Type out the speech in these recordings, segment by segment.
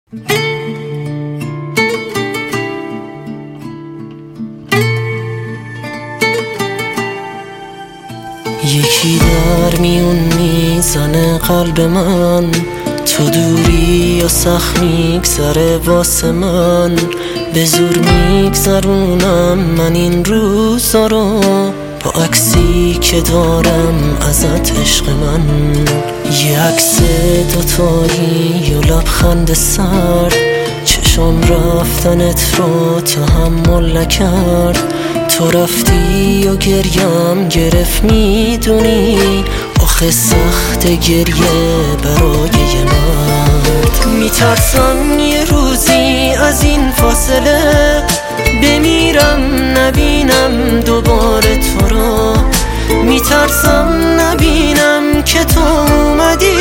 یکی در میون میزنه قلب من، تو دوری یا سخت میگذره واسه من. به زور میگذرونم من این روزا رو، با عکسی که دارم ازت عشق من. یه عکس دوتایی و لبخند سرد، چشم رفتنت رو تحمل نکرد. تو رفتی و گریم گرفت، میدونی آخه سخت گریه برای یه مرد. میترسم یه روزی از این فاصله بمیرم نبینم دوباره تو رو. میترسم نبینم که تو اومدی،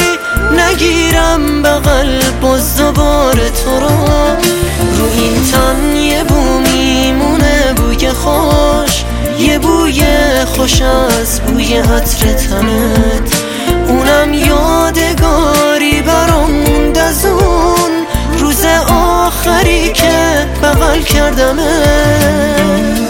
نگیرم بغل باز دوباره تو رو. رو این تن یه بو میمونه بوی خوش، یه بوی خوش از بوی عطر تنت، اونم یادگاری برام موند از اون روز آخری که بغل کردمت.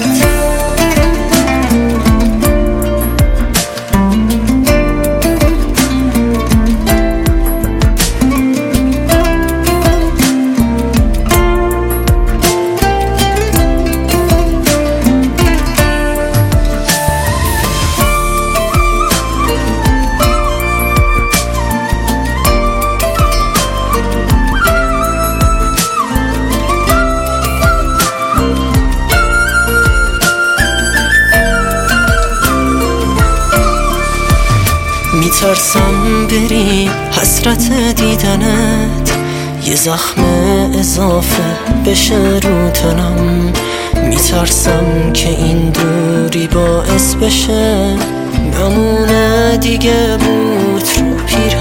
میترسم بری حسرت دیدنت یه زخم اضافه بشه رو تنم. میترسم که این دوری باعث بشه نمونه دیگه بود رو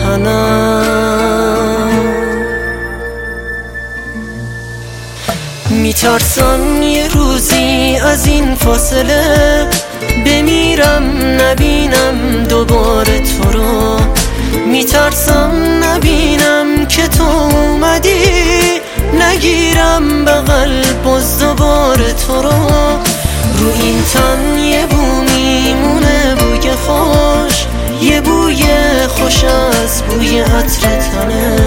پیرهنم. میترسم یه روزی از این فاصله بمیرم نبینم دوباره تو رو. میترسم نبینم که تو اومدی، نگیرم بغل باز دوباره تو رو. رو این تن یه بو میمونه بوی خوش، یه بوی خوش از بوی عطر تنه،